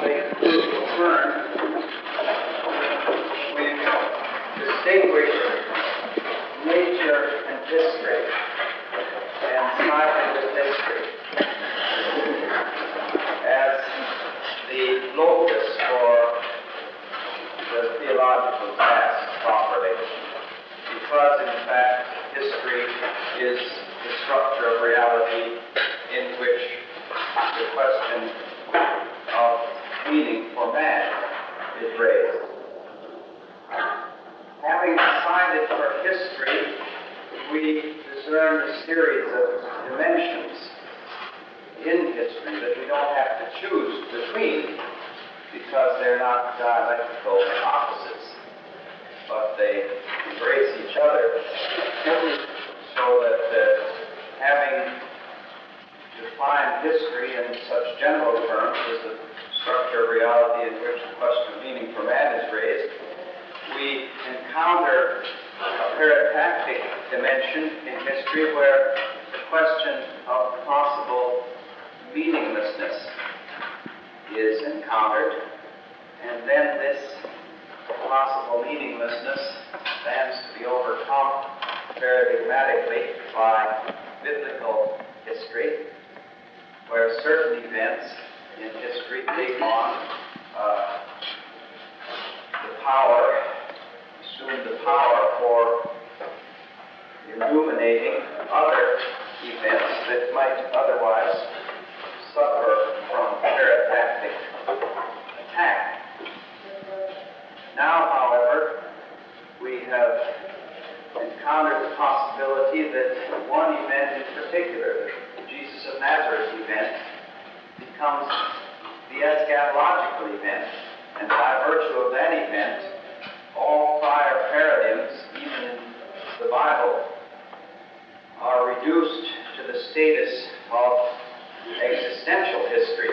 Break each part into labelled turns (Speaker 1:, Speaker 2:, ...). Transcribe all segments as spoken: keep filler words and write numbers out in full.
Speaker 1: a crucial term. We've distinguished nature and history, and science and history as the locus for the theological task properly, because in fact history is the structure of reality in which the question of meaning for man is raised. Having decided for history, we discern a series of dimensions in history that we don't have to choose between, because they're not dialectical opposites, but they embrace each other, so that uh, having defined history in such general terms as the structure of reality in which the question of meaning for man is raised, we encounter a paratactic dimension in history where the question of possible meaninglessness is encountered, and then this possible meaninglessness stands to be overcome paradigmatically by biblical history, where certain events in history take on uh, the power, assume the power for illuminating other events that might otherwise suffer from paratactic attack. Now, however, we have encountered the possibility that one event in particular, the Jesus of Nazareth event, becomes the eschatological event, and by virtue of that event, all prior paradigms, even in the Bible, are reduced to the status of existential history.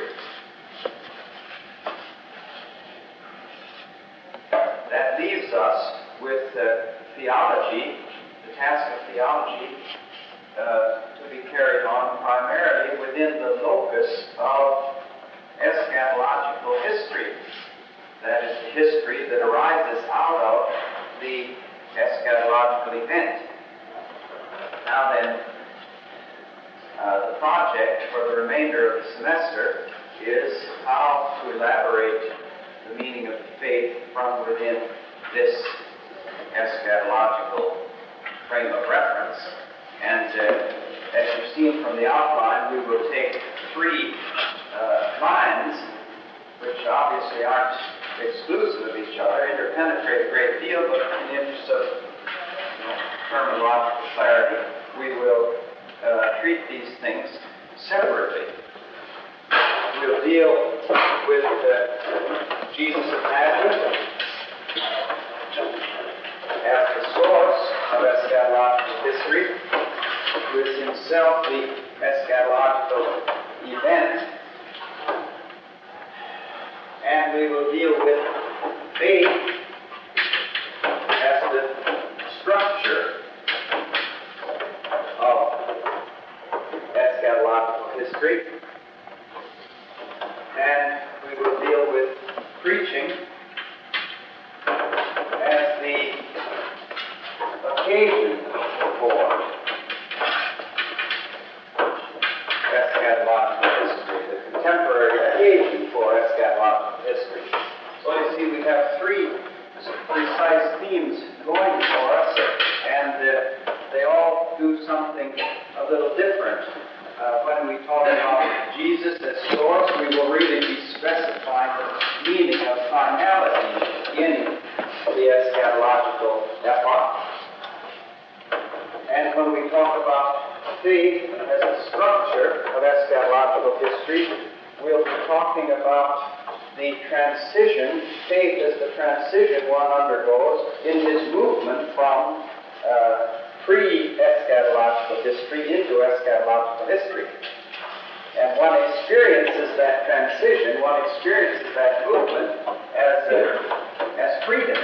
Speaker 1: That leaves us with uh, theology, the task of theology, uh, to be carried on primarily within the locus of eschatological history. That is the history that arises out of the eschatological event. Now then, uh, the project for the remainder of the semester is how to elaborate the meaning of faith from within this eschatological frame of reference. And uh, as you've seen from the outline, we will take three uh, lines, which obviously aren't exclusive of each other, interpenetrate a great deal, but in the interest of you know, terminological clarity, we will uh, treat these things separately. We'll deal with uh, Jesus of Nazareth as the source of eschatological history, who is himself the eschatological event. And we will deal with faith as the structure of eschatological history. And we will deal with preaching as the occasion for eschatological history, the contemporary occasion for eschatological history. So you see, we have three precise themes going for us, and uh, they all do something a little different. Uh, when we talk about Jesus as source, we will really be specifying the meaning of finality in the eschatological epoch. And when we talk about faith as a structure of eschatological history, we'll be talking about the transition, faith as the transition one undergoes in his movement from uh, pre-eschatological history into eschatological history. And one experiences that transition, one experiences that movement as, uh, as freedom.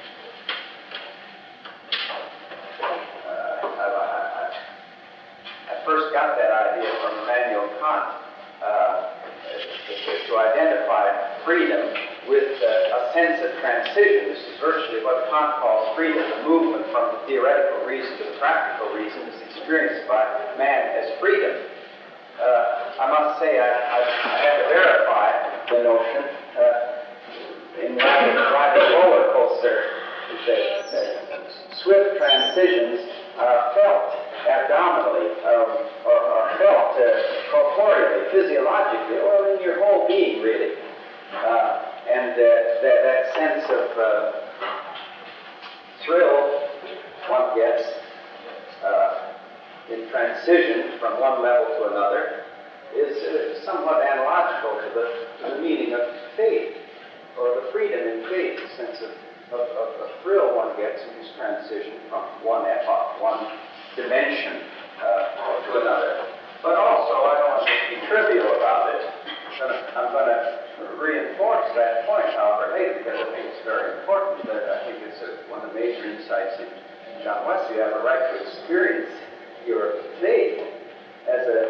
Speaker 1: Uh, I, I, I first got that idea from Immanuel Kant, uh, to, to identify freedom with uh, a sense of transition. This is virtually what Kant calls freedom. The movement from the theoretical reason to the practical reason is experienced by man as freedom. Uh, I must say I, I, I had to verify the notion uh, in riding, riding a roller coaster that uh, swift transitions are felt abdominally um, or are felt uh, corporeally, physiologically, or in your whole being, really. Uh, and uh, that, that sense of uh, thrill one gets uh, in transition from one level to another is uh, somewhat analogical to the, to the meaning of faith, or the freedom in faith, the sense of, of, of, of thrill one gets in this transition from one epoch, one dimension uh, to another. But also, I don't want to be trivial about it. I'm going to reinforce that point, however, later, because I think it's very important. That I think it's a, one of the major insights in John Wesley. You have a right to experience your faith as a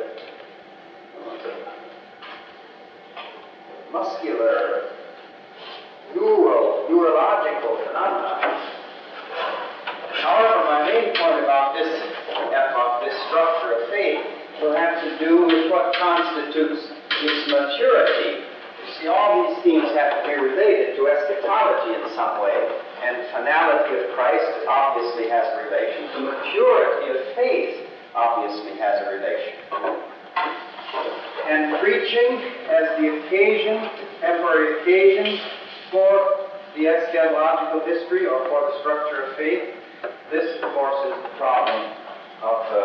Speaker 1: muscular, neural, neurological phenomenon. However, my main point about this epoch, this structure of faith, will have to do with what constitutes its maturity. You see, all these themes have to be related to eschatology in some way, and finality of Christ obviously has a relation. The maturity of faith obviously has a relation. And preaching as the occasion, temporary occasion for the eschatological history or for the structure of faith, this, of course, is the problem of uh,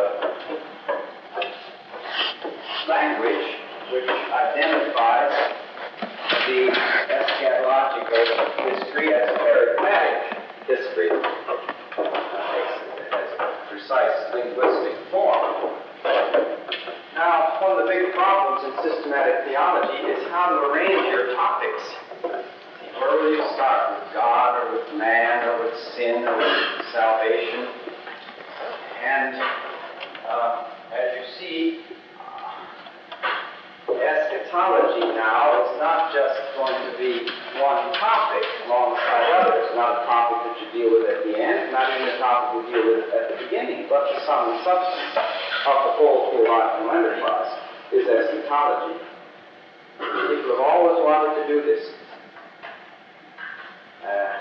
Speaker 1: language, which identifies the eschatological history as a charismatic history. It has a precise linguistic form. Now, one of the big problems in systematic theology is how to arrange your topics. Where will you start? With God, or with man, or with sin, or with salvation? And uh, as you see, eschatology now is not just going to be one topic alongside others, not a topic that you deal with at the end, not even a topic you deal with at the beginning, but the sum and substance of the whole theological enterprise is eschatology. People have always wanted to do this. Uh,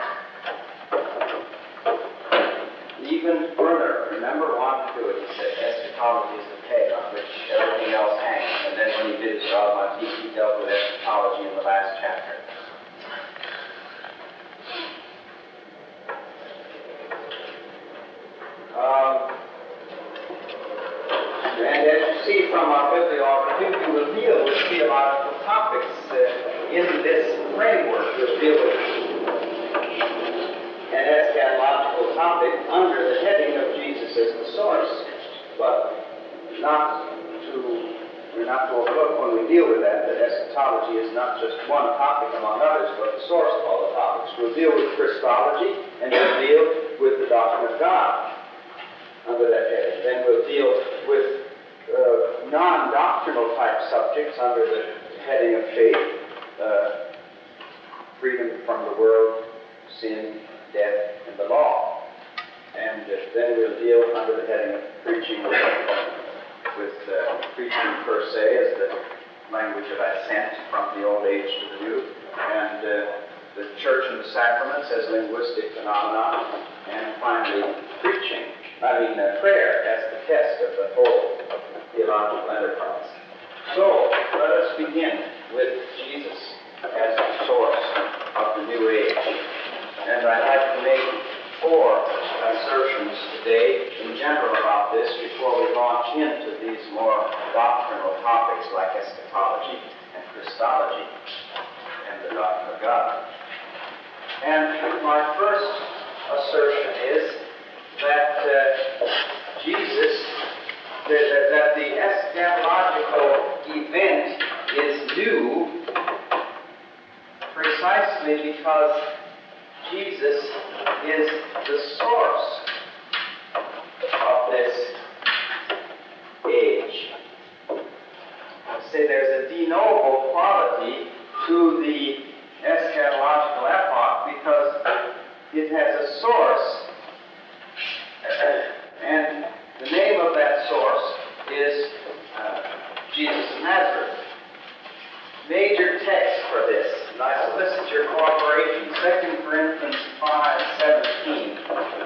Speaker 1: even Werner, remember, wanted to do it. He said eschatology is the peg on which everything else hangs. And then when he did his dogma, he, he dealt with eschatology in the last chapter. Um, and as you see from our bibliography, we will deal with theological topics uh, in this framework. We'll deal with an eschatological topic under the heading of Jesus as the source, but not to, we're not to overlook when we deal with that, that eschatology is not just one topic among others, but the source of all the topics. We'll deal with Christology, and we'll deal with the doctrine of God under that heading. Then we'll deal with uh, non-doctrinal type subjects under the heading of faith, uh, freedom from the world, sin, death, and the law. And uh, then we'll deal under the heading of preaching with, with uh, preaching per se as the language of ascent from the old age to the new, and uh, the church and the sacraments as linguistic phenomena, and finally preaching, I mean uh, prayer as the test of the whole theological enterprise. So let us begin with Jesus as the source of the new age. And I'd like to make four assertions today in general about this before we launch into these more doctrinal topics like eschatology and Christology and the doctrine of God. And my first assertion is that uh, Jesus, that, that the eschatological event is new precisely because Jesus is the source of this age. I say there's a de novo quality to the this, and I solicit your cooperation. Second Corinthians five seventeen.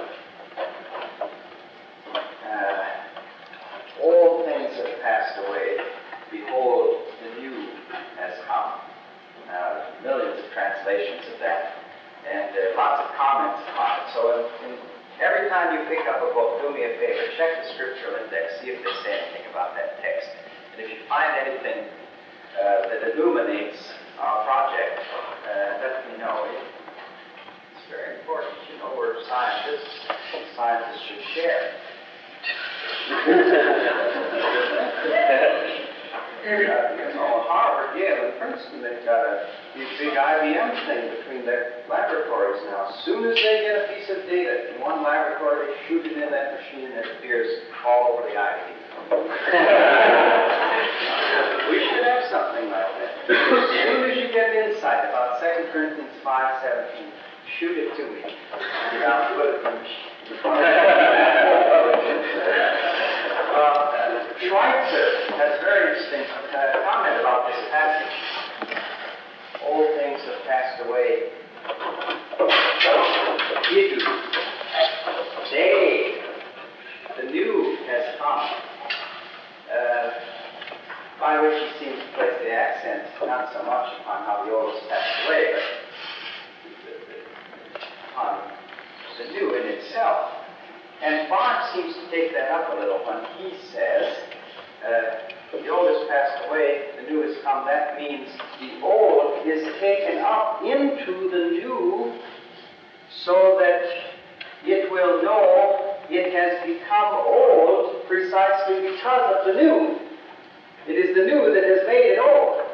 Speaker 1: Uh, All things have passed away. Behold, the new has come. Uh, millions of translations of that, and uh, lots of comments on it. So in, in, every time you pick up a book, do me a favor, check the scriptural index, see if they say anything about that text. And if you find anything uh, that illuminates our project, uh, let me know. It, it's very important. You know, we're scientists, and scientists should share. Uh, you know, Harvard, Yale, and Princeton, they've got a big, big I B M thing between their laboratories now. As soon as they get a piece of data in one laboratory, they shoot it in that machine and it appears all over the I B M. We should have something like that. As soon as you get insight about Second Corinthians five seventeen, shoot it to me. And I'll put it in the machine. Uh, Schweitzer has a very interesting uh, comment about this passage. All things have passed away. Idu. Day. The new has come. Uh, by which he seems to place the accent not so much upon how the old has passed away, but upon the new in itself. And Barth seems to take that up a little when he says, uh, the old has passed away, the new has come. That means the old is taken up into the new so that it will know it has become old precisely because of the new. It is the new that has made it old.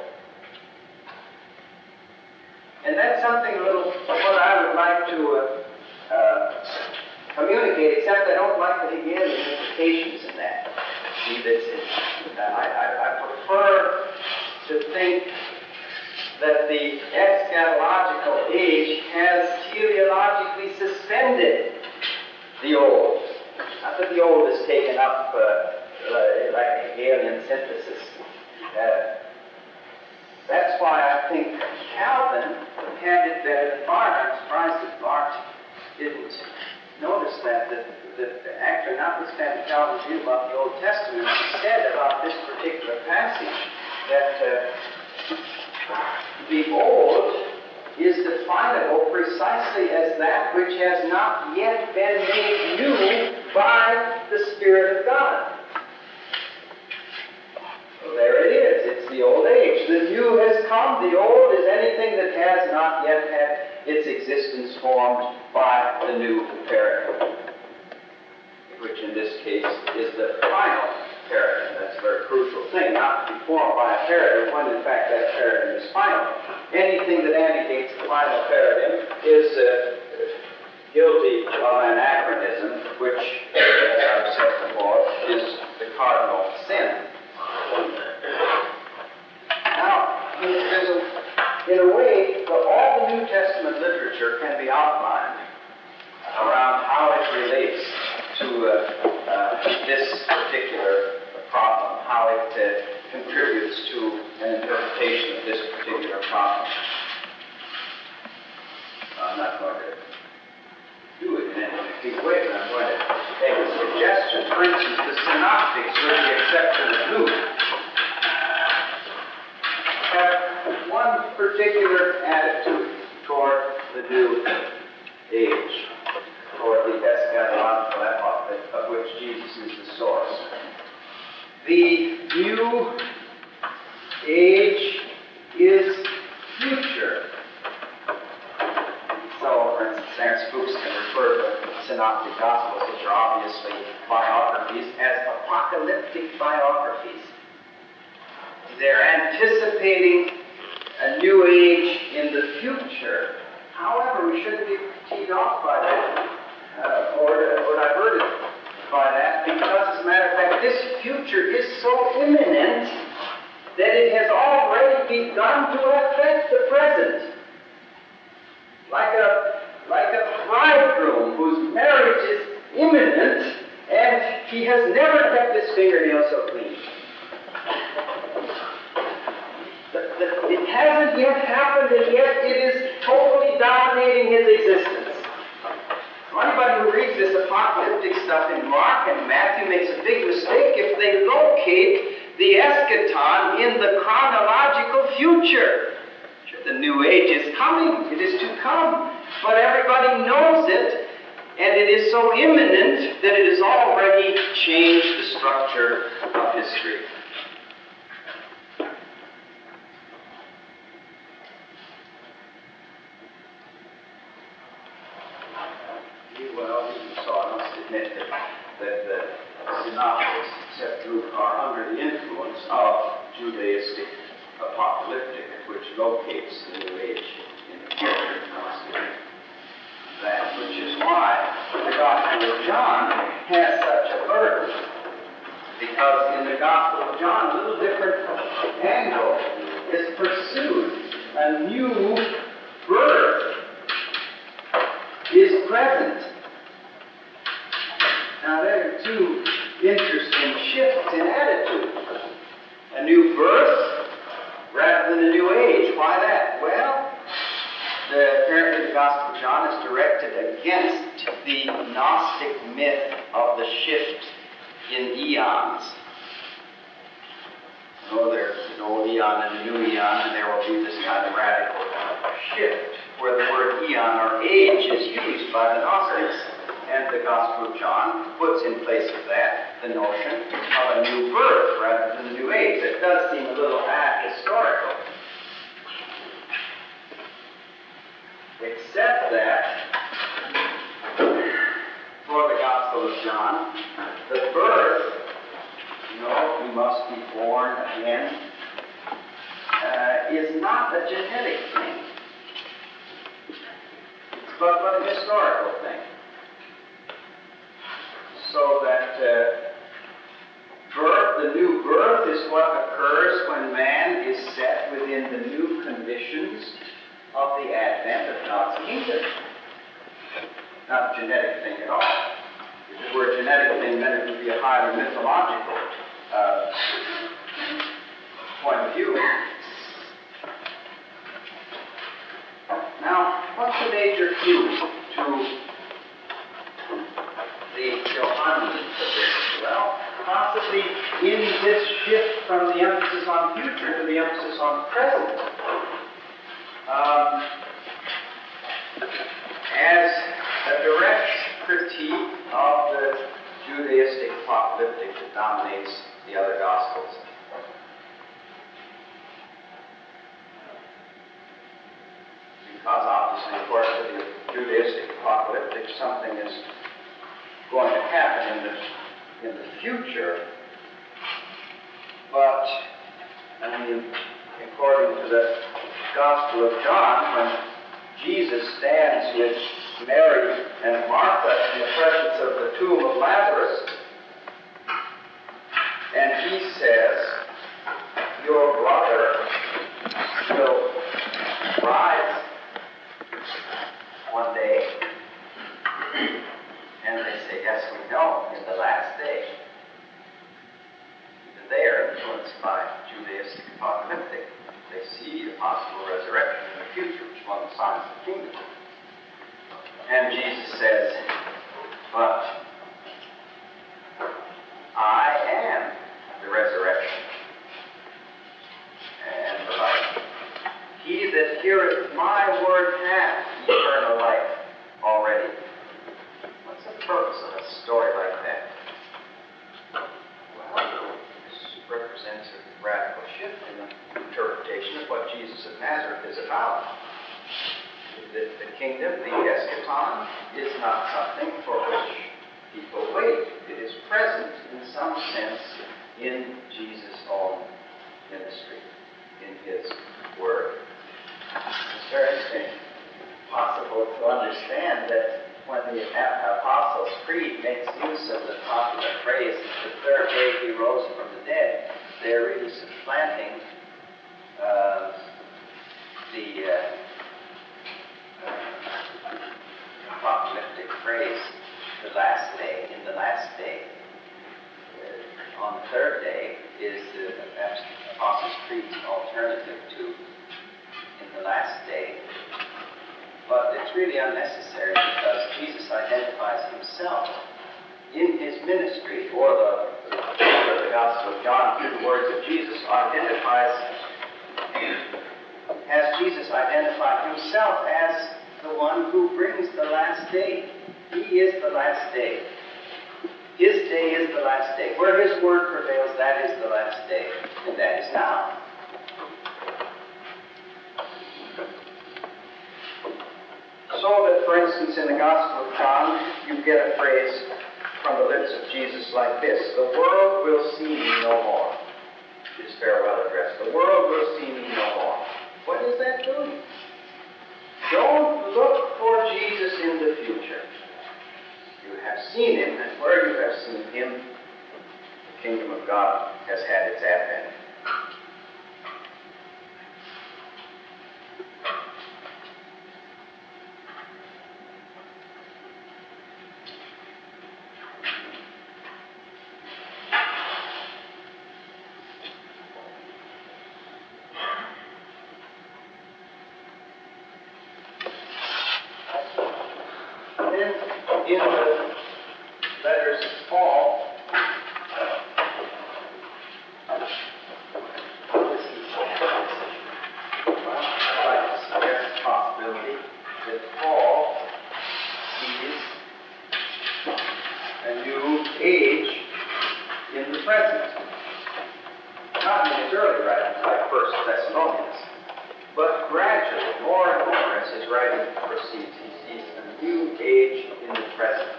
Speaker 1: And that's something a little what I would like to uh, uh, communicate, except I don't like the Hegelian implications in that. See, that's it. I, I, I prefer to think that the eschatological age has teleologically suspended the old. Not that the old is taken up uh, like a Hegelian synthesis. Uh, that's why I think Calvin had it better than Barth. I'm surprised that Barth didn't notice that, that, that actually, notwithstanding Calvin's view about the Old Testament, he said about this particular passage that uh, the old is definable precisely as that which has not yet been made new by the Spirit of God. So there it is. It's the old age. The new has come. The old is anything that has not yet had its existence formed by the new paradigm, which in this case is the final paradigm. That's a very crucial thing, not to be formed by a paradigm when in fact that paradigm is final. Anything that antedates the final paradigm is uh, guilty of anachronism, which, as I've said before, is the cardinal sin. Now, there's a, in a way, well, all the New Testament literature can be outlined around how it relates to uh, uh, this particular problem, how it uh, contributes to an interpretation of this particular problem. I'm not going to do it in any particular way, but I'm going to make a suggestion. For instance, the Synoptics, with the exception of Luke, have one particular attitude toward the new age, toward the eschatological epoch of which Jesus is the source. The new age is future. So, for instance, Ernst Fuchs can refer to synoptic gospels, which are obviously biographies, as apocalyptic biographies. They're anticipating a new age in the future. However, we shouldn't be teed off by that, uh, or, or diverted by that, because, as a matter of fact, this future is so imminent that it has already begun to affect the present. Like a, like a bridegroom whose marriage is imminent, and he has never kept his fingernails so clean. The, the, it hasn't hasn't yet happened, and yet it is totally dominating his existence. So anybody who reads this apocalyptic stuff in Mark and Matthew makes a big mistake if they locate the eschaton in the chronological future. Sure, the new age is coming, it is to come, but everybody knows it, and it is so imminent that it has already changed the structure of history. Well, so I must admit that, that the synoptics, except Luke, are under the influence of Judaistic apocalyptic, which locates the New Age in the future. I must admit that, which is why the Gospel of John has such a burden. Because in the Gospel of John, a little different angle is pursued. A new birth is present. Now, there are two interesting shifts in attitude. A new birth rather than a new age. Why that? Well, the, apparently the Gospel of John is directed against the Gnostic myth of the shift in eons. Oh, there's an old eon and a new eon, and there will be this kind of radical shift where the word eon or age is used by the Gnostics. And the Gospel of John puts in place of that the notion of a new birth rather than a new age. It does seem a little ahistorical. Except that, for the Gospel of John, the birth, you know, we must be born again, uh, is not a genetic thing, but, but a historical thing. So that uh, birth, the new birth, is what occurs when man is set within the new conditions of the advent of God's kingdom. Not a genetic thing at all. If it were a genetic thing, then it would be a highly mythological uh, point of view. Now, what's the major clue to the Johannine position? Well, possibly in this shift from the emphasis on future to the emphasis on present. Um, as a direct critique of the Judaistic apocalyptic that dominates the other Gospels. Because obviously, according to the Judaistic apocalyptic, something is going to happen in the, in the future. But, I mean, according to the Gospel of John, when Jesus stands with Mary and Martha in the presence of the tomb of Lazarus, and he says, "Your brother will rise one day." And they say, "Yes, we know, in the last day." Even they are influenced by Judaistic apocalyptic. They see the possible resurrection in the future, which is one of the signs of the kingdom. And Jesus says, "But I am the resurrection and the life. He that heareth my word hath eternal life already." What's the purpose of a story like that? Well, this represents a radical shift in the interpretation of what Jesus of Nazareth is about. The, the kingdom, the eschaton, is not something for which people wait. It is present in some sense in Jesus' own ministry, in his word. It's very interesting, possible to understand that when the Apostles' Creed makes use of the popular phrase, "the third day he rose from the dead," they're really supplanting uh, the uh, uh, apocalyptic phrase, "the last day," in the last day. Uh, on the third day is the Apostles' Creed's alternative to last day. But it's really unnecessary because Jesus identifies himself in his ministry, or the, or the Gospel of John, through the words of Jesus, identifies, has Jesus identified himself as the one who brings the last day. He is the last day. His day is the last day. Where his word prevails, that is the last day, and that is now. So that, for instance, in the Gospel of John, you get a phrase from the lips of Jesus like this: "The world will see me no more." His farewell address. The world will see me no more. What does that do? Don't look for Jesus in the future. You have seen him, and where you have seen him, the kingdom of God has had its advent. In the letters of Paul, well, I'd like to suggest the possibility that Paul sees a new age in the present. Not in his early writings, like First Thessalonians, but gradually, more and more, as his writing proceeds, he sees a new age in the present.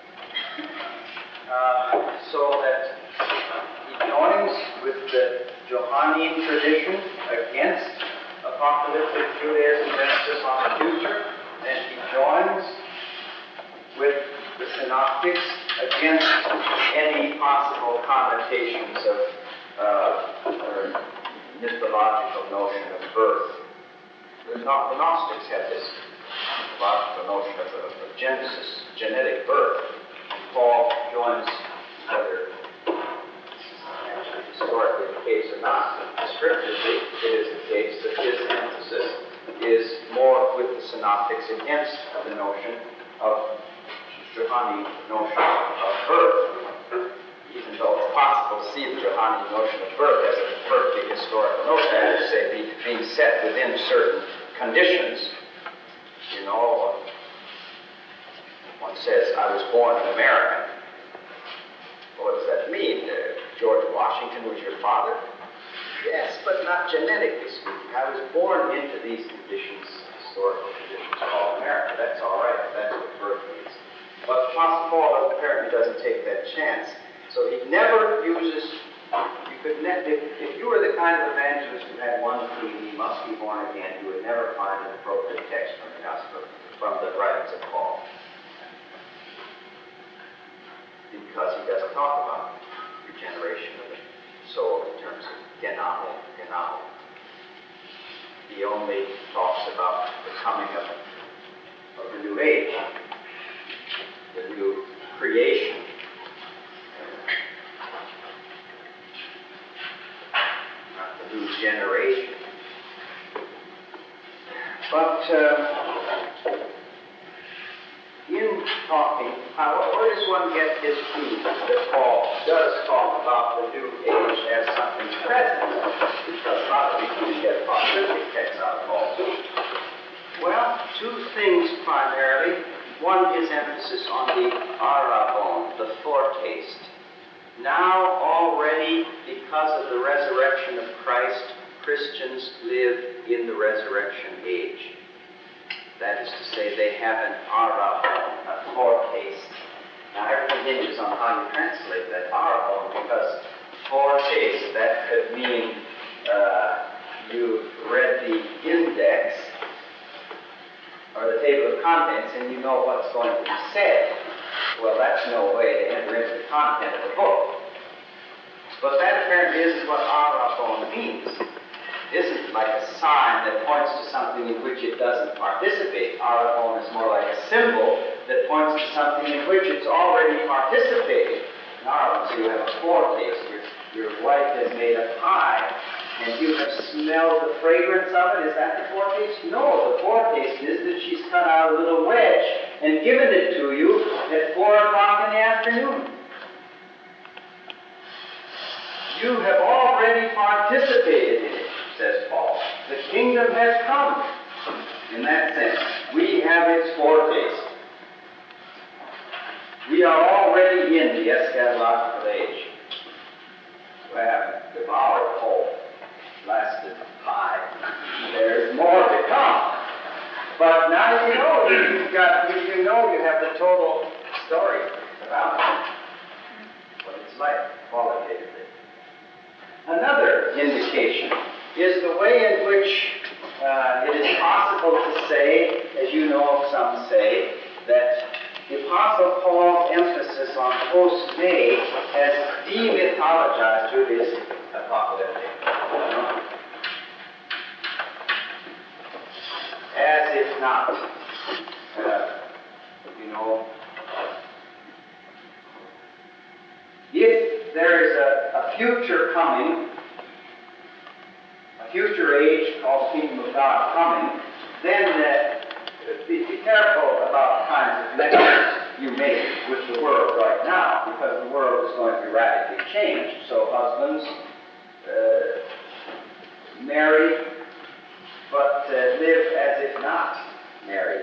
Speaker 1: Uh, so that he joins with the Johannine tradition against apocalyptic Judaism emphasis on the future, and he joins with the Synoptics against any possible connotations of uh, or mythological notion of birth. The, Gno- the Gnostics had this mythological notion of, of, of Genesis, genetic birth. Paul joins, whether actually historically the case or not, but descriptively it is the case that his emphasis is more with the Synoptics against the notion of Johannine notion of birth. Even though it's possible to see the Johannine notion of birth as a perfectly historical notion, I have to say, be, being set within certain conditions. You know, one says, "I was born an American." Well, what does that mean? Uh, George Washington was your father? Yes, but not genetically speaking. I was born into these conditions, historical conditions called America. That's all right. That's what birth means. But Apostle Paul apparently doesn't take that chance. So he never uses, you could ne- if, if you were the kind of evangelist who had one plea, he must be born again, you would never find an appropriate text from the gospel, from the writings of Paul. Because he doesn't talk about regeneration of the soul in terms of genao, genao. He only talks about the coming of, of the new age, the new creation. Not the new generation. But uh, in talking, how, where does one get his clue that Paul does talk about the new age as something present? Because a lot of people get apocalyptic texts out of Paul. Well, two things primarily. One is emphasis on the arabon, the foretaste. Now already, because of the resurrection of Christ, Christians live in the resurrection age. That is to say, they have an arabon, a foretaste. Now everything hinges on how you translate that arabon, because foretaste, that could mean uh, you've read the index or the table of contents and you know what's going to be said. Well, that's no way to enter into the content of the book. But that apparently isn't what arabon means. It isn't like a sign that points to something in which it doesn't participate. Arabon is more like a symbol that points to something in which it's already participating. In arabon, so you have a foretaste. Your, your wife has made a pie, and you have smelled the fragrance of it. Is that the foretaste? No, the foretaste is that she's cut out a little wedge and given it to you at four o'clock in the afternoon. You have already participated in it, says Paul. The kingdom has come. In that sense, we have its foretaste. We are already in the eschatological age. We have devoured whole, lasted five. There's more to come. But now you know you've got, you know you have the total story about it, what it's like qualitatively. Another indication is the way in which uh, it is possible to say, as you know some say, that the Apostle Paul's emphasis on post-May has demythologized Judaism apocalyptic. As if not, uh, you know, if there is a, a future coming, a future age called the Kingdom of God coming, then uh, be, be careful about the kinds of connections you make with the world right now, because the world is going to be radically changed. So husbands, uh, marry, but uh, live as if not married.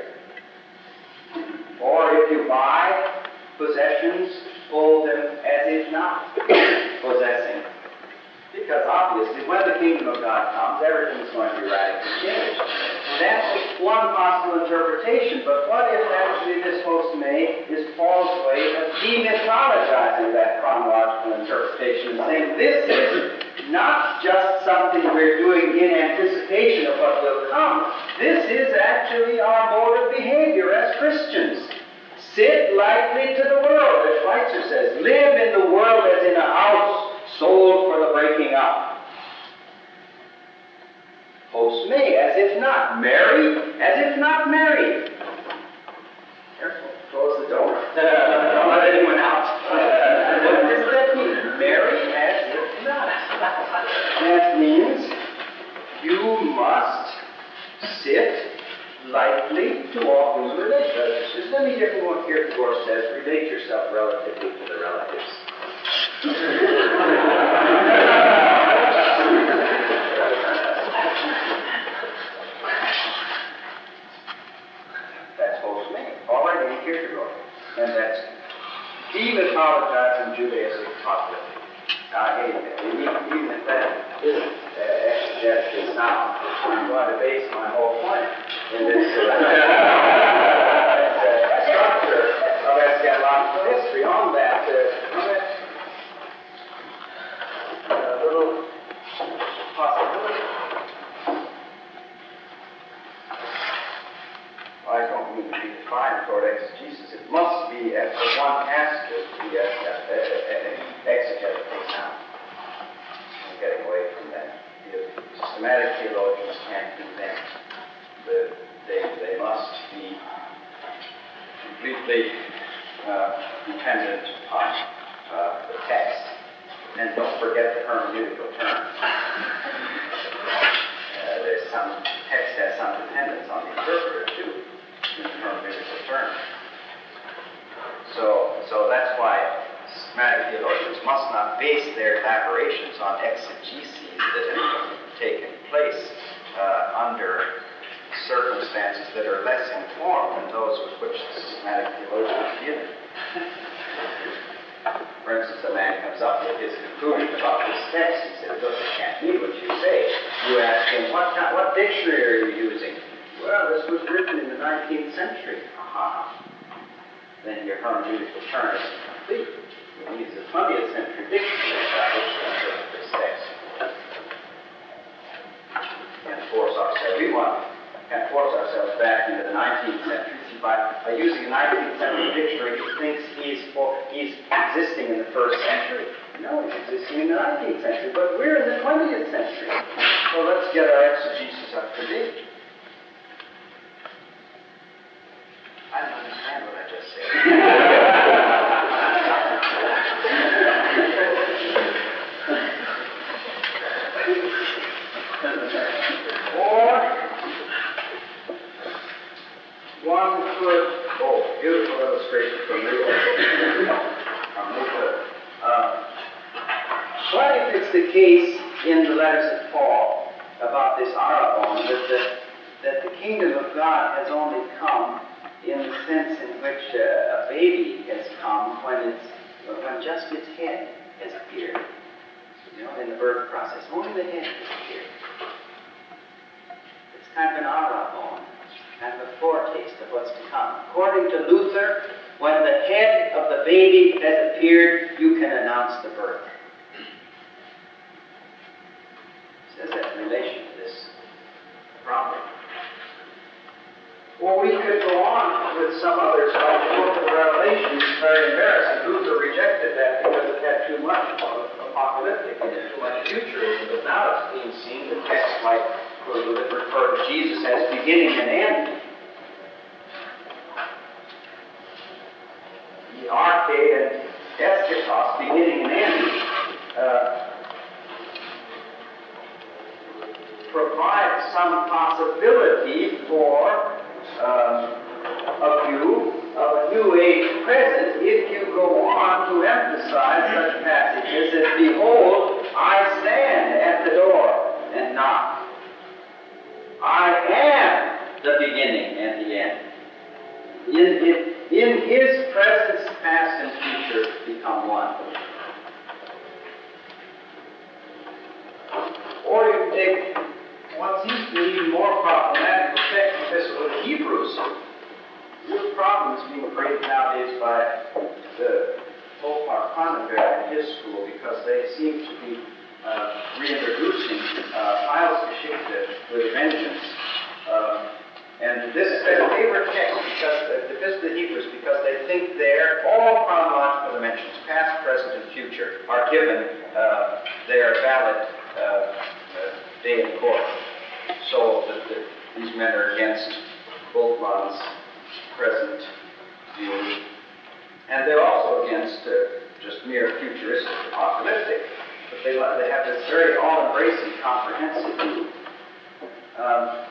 Speaker 1: Or if you buy possessions, hold them as if not possessing. Because obviously, when the kingdom of God comes, everything is going to be radically changed. That's one possible interpretation, but what if actually this post-May is Paul's way of demythologizing that chronological interpretation and saying this is not just something we're doing in anticipation of what will come. This is actually our mode of behavior as Christians. Sit lightly to the world, as Schweitzer says. Live in the world as in a house sold for the breaking up. Post-May, as if not. Marry, as if not married. Careful, close the door. Uh, don't let anyone out. Uh, what does that mean? Marry, as if not. That means you must sit lightly to all human relations. Just let me hear what Kierkegaard says. Relate yourself relatively to the relatives. That's post-May. Already in Kierkegaard. And that's demythologizing Judaism apocalyptic. I hate it. Even if that isn't uh, exegetically sound, I'm going to base my whole point in this uh, structure of eschatological history on that, uh, on that uh, little possibility. Well, I don't mean to be defined toward exegesis. It must be, as one has to be exegetically sound. I'm getting away from that. The systematic theologians can't do that. The, they, they must be completely uh, dependent on uh, the text. And don't forget the hermeneutical term. Uh, there's some, text has some dependence on the interpreter, too, in the hermeneutical term. So, so that's why systematic theologians must not base their elaborations on exegeses that have taken place uh, under circumstances that are less informed than those with which the systematic theologians deal. For instance, a man comes up with his conclusion about this text. He says, look, it can't mean what you say. You ask him, what, what dictionary are you using? Well, this was written in the nineteenth century. Aha. Then your hermeneutical turn is complete. It needs a twentieth century dictionary by which to interpret this text. And force ourselves, we want to force ourselves back into the nineteenth century. See, by, by using a nineteenth century dictionary, he thinks he's, for, he's existing in the first century. No, he's existing in the nineteenth century, but we're in the twentieth century. So let's get our exegesis up to date. I don't understand what I just said. could, oh, beautiful illustration from Luther. From Luther. Uh, what if it's the case in the letters of Paul about this Arabon that the, that the kingdom of God has only come in the sense in which uh, a baby has come when it's when just its head has appeared? You know, in the birth process, only the head has appeared. It's kind of an Arabon, kind of a foretaste of what's to come. According to Luther, when the head of the baby has appeared, you can announce the birth. Says that in relation to this problem. Or we could go on with some others like the book of Revelation. It's very embarrassing. Luther rejected that because it had too much apocalyptic and too much futurism. But now it's being seen that texts like that refer to Jesus as beginning and end. The arche and eschatos, beginning and end, uh, provide some possibility for um, a view of a new age present if you go on to emphasize such passages as, behold, I stand at the door and knock. I am the beginning and the end. In, in, in His presence, past and future become one. Or you take what seems to be even more problematic text, Epistle to the Hebrews. Real problem is being created nowadays by the Volkmar Conneberg and his school because they seem to be uh, reintroducing uh, Heilsgeschichte with vengeance. Uh, and this is their favorite text because uh, the Epistle to the Hebrews, because they think there all chronological dimensions, past, present, and future, are given uh, their valid uh, uh, day in court. So that the, these men are against Volkmann's present view. And they're also against uh, just mere futuristic apocalyptic. But they, they have this very all-embracing, comprehensive view. Um,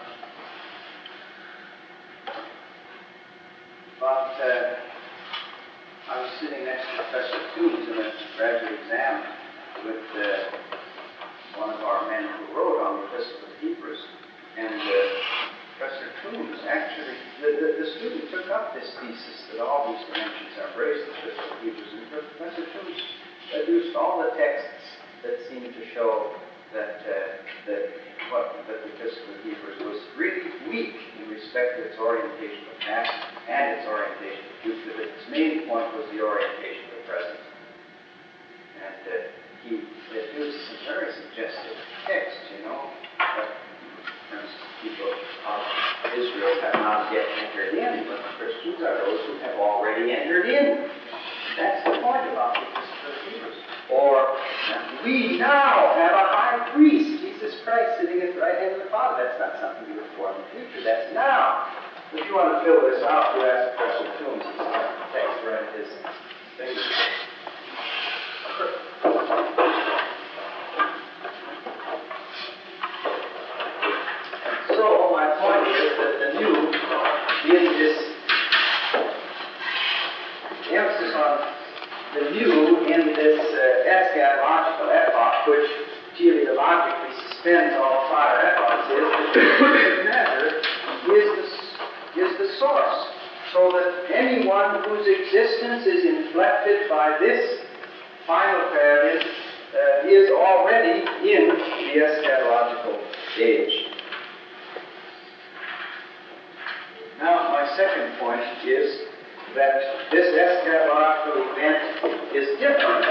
Speaker 1: but uh, I was sitting next to Professor Toombs in a graduate exam with uh, one of our men who wrote on the Epistle to the Hebrews. And uh, Professor Toombs actually, the, the, the student took up this thesis that all these dimensions are embraced in the Epistle to the Hebrews. And Professor Toombs adduced all the texts that seem to show that, uh, that, what, that the Epistle to the Hebrews was really weak in respect to its orientation of the past and its orientation of the future. That its main point was the orientation of the present. And uh, he adduced some very suggestive texts, you know. But, for instance, people of Israel have not yet entered in, but Christians are those who have already entered in. That's the point about the Epistle to the Hebrews. Or, we now have a high priest, Jesus Christ, sitting at the right hand of the Father. That's not something you look for in the future. That's now. If you want to fill this out, you ask Professor Toombs. He's got the text right at his fingertips. So, my point is that the new, in this emphasis on the new in this uh, eschatological epoch, which teleologically suspends all prior epochs, is that the matter is the, is the source. So that anyone whose existence is inflected by this final period uh, is already in the eschatological age. Now, my second point is that this eschatological event is different.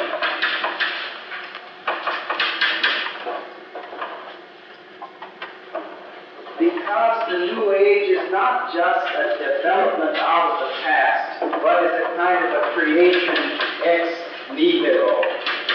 Speaker 1: Because the New Age is not just a development out of the past, but is a kind of a creation ex nihilo.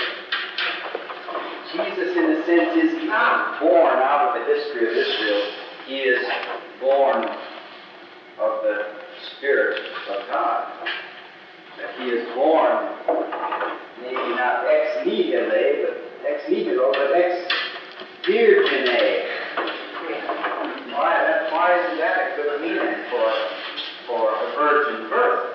Speaker 1: Jesus, in a sense, is not born out of the history of Israel. He is born of the Spirit of God. That he is born, maybe not ex nihilo, but ex nihilo, but ex virgine. Why, that, why isn't that a good meaning for, for virgin birth.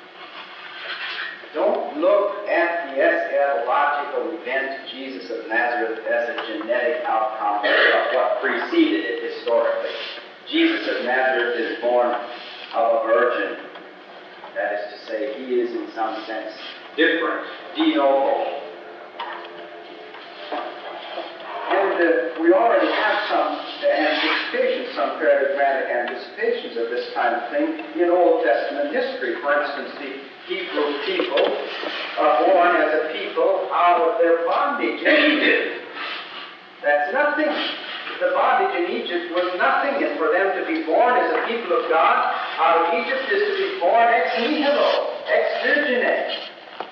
Speaker 1: Don't look at the eschatological event, Jesus of Nazareth, as a genetic outcome of what preceded it historically. Jesus of Nazareth is born of a virgin. That is to say, he is in some sense different, de novo. And uh, we already have some anticipations, some paradigmatic anticipations of this kind of thing in Old Testament history. For instance, the Hebrew people are born as a people out of their bondage in Egypt. That's nothing. The bondage in Egypt was nothing, and for them to be born as a people of God out of Egypt is to be born ex nihilo, ex virgine.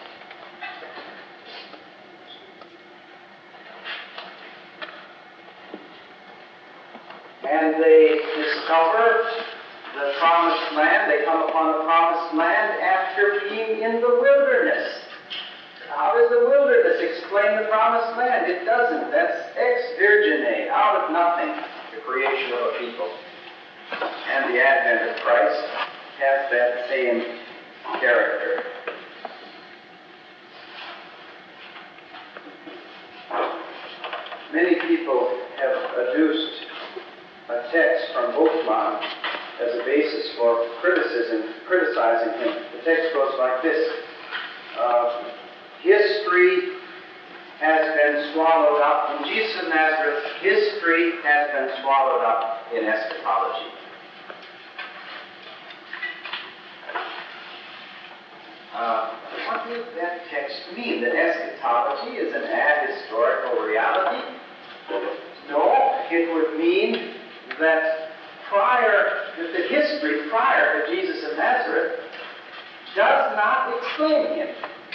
Speaker 1: And they discover the promised land. They come upon the promised land after being in the wilderness. How does the wilderness explain the promised land? It doesn't. That's ex virgine, out of nothing, the creation of a people. And the advent of Christ has that same character. Many people have adduced a text from Bultmann as a basis for criticism, criticizing him. The text goes like this. Uh, history has been swallowed up, in Jesus of Nazareth, history has been swallowed up in eschatology. Uh, what does that text mean? That eschatology is an ahistorical reality? No, it would mean that prior, that the history prior to Jesus of Nazareth does not explain him.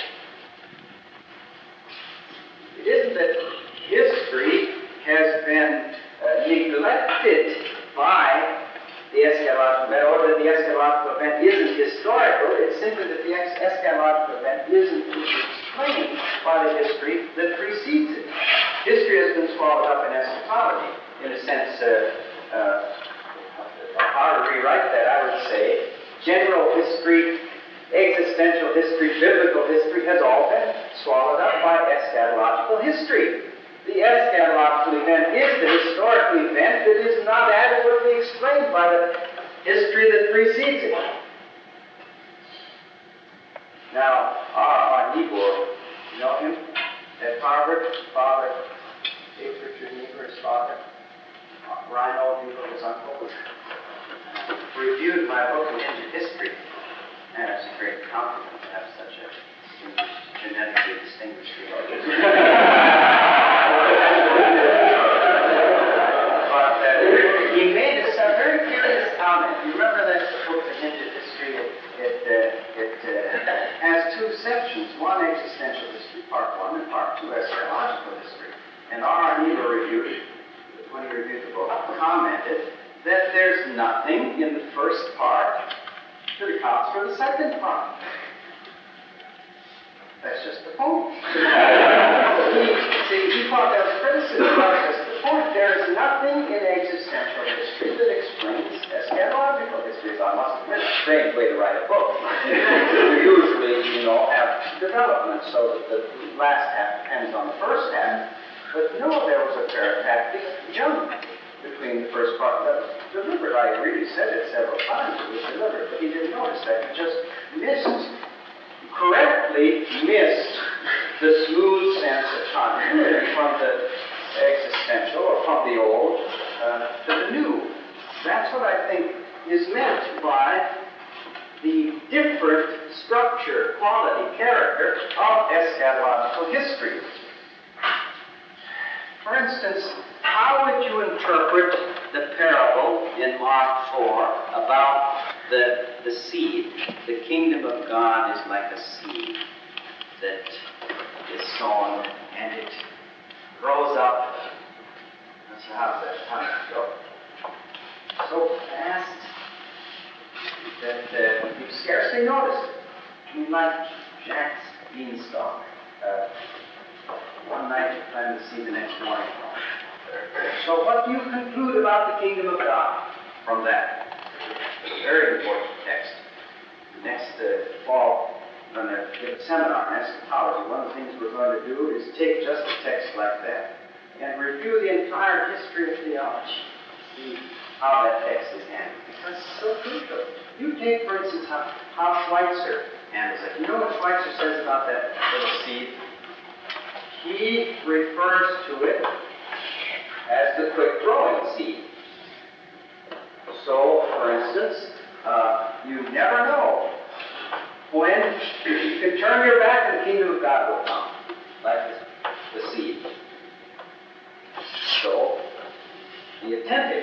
Speaker 1: It isn't that history has been uh, neglected by the eschatological event, or that the eschatological event isn't historical. It's simply that the ex- eschatological event isn't explained by the history that precedes it. History has been swallowed up in eschatology. In a sense, uh, uh, how to rewrite that, I would say, general history, existential history, biblical history has all been swallowed up by eschatological history. The eschatological event is the historical event that is not adequately explained by the history that precedes it. Now, our, our Niebuhr, you know him? At Harvard, father, J. Richard Niebuhr, his father, Reinhold Niebuhr, his uncle, reviewed my book in Indian history. And it's a great compliment to have such a genetically distinguished theologian. But uh, he made a very curious comment. You remember that book, The Hindu History? It, it, uh, it uh, has two sections. One, existential history, part one, and part two, eschatological history. And R. Niebuhr reviewed, when he reviewed the book, commented that there's nothing in the first part that accounts for the second part. That's just the point. he, see, he thought that was criticism. That's just the point. There is nothing in existential history that explains eschatological history. I must admit, it's a strange way to write a book. You usually, you know, have development so that the last half depends on the first half. But no, there was a parapactic jump between the first part. That was deliberate. I really said it several times. It was deliberate, but he didn't notice that. He just missed, correctly missed the smooth sense of continuity from the existential or from the old uh, to the new. That's what I think is meant by the different structure, quality, character of eschatological history. For instance, how would you interpret the parable in Mark four about the, the seed? The kingdom of God is like a seed that is sown and it grows up. So how does that, how does it go? So fast that uh, you scarcely notice it. I mean, like Jack's beanstalk. Uh, one night you plan to see the next morning. So what do you conclude about the kingdom of God from that? Very important text. next uh, fall, we're going to give a seminar on eschatology. One of the things we're going to do is take just a text like that and review the entire history of theology. See how that text is handled. Because it's so crucial. You take, for instance, how, how Schweitzer handles it. You know what Schweitzer says about that little seed? He refers to it as the quick-growing seed. So, for instance, uh, you never know when you can turn your back and the kingdom of God will come, like the, the seed. So, be attentive.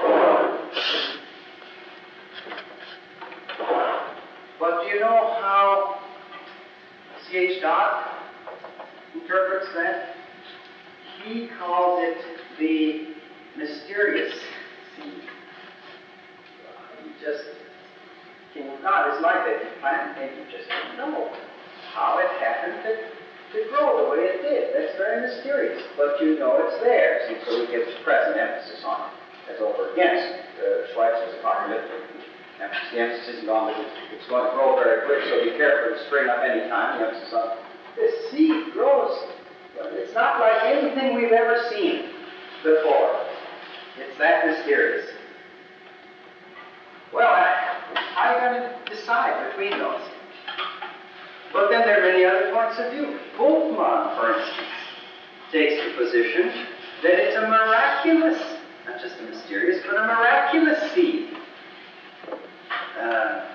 Speaker 1: But do you know how C H. Dodd interprets that? He calls it the mysterious seed. You just, kingdom of God is like that. You plant and you just don't know how it happened to, to grow the way it did. That's very mysterious. But you know it's there. See, so he gives present emphasis on it. That's over against uh, Schweitzer's argument. The emphasis is on that it's going to grow very quick, so be careful to spring up any time. The emphasis on this seed grows. But it's not like anything we've ever seen before. It's that mysterious. Well, how are you going to decide between those? But then there are many other points of view. Bultmann, for instance, takes the position that it's a miraculous, not just a mysterious, but a miraculous seed. Uh,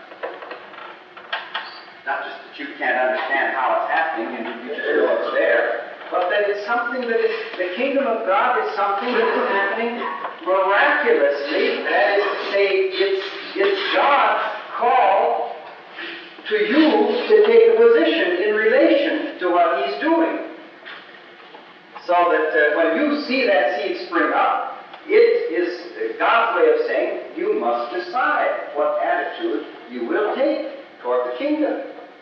Speaker 1: not just that you can't understand how it's happening and you just know it's there, but that it's something that is, the kingdom of God is something that is happening miraculously. That is to say, it's, it's God's call to you to take a position in relation to what He's doing. So that uh, when you see that seed spring up, it is God's way of saying you must decide what attitude you will take toward the kingdom.